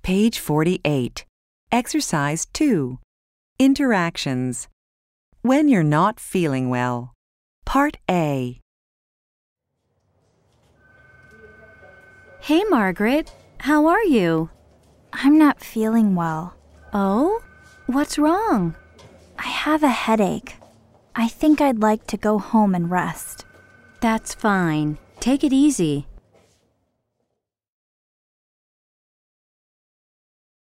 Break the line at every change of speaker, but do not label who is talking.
Page 48. Exercise 2. Interactions. When you're not feeling well. Part A.
Hey, Margaret. How are you?
I'm not feeling well.
Oh? What's wrong?
I have a headache. I think I'd like to go home and rest.
That's fine. Take it easy.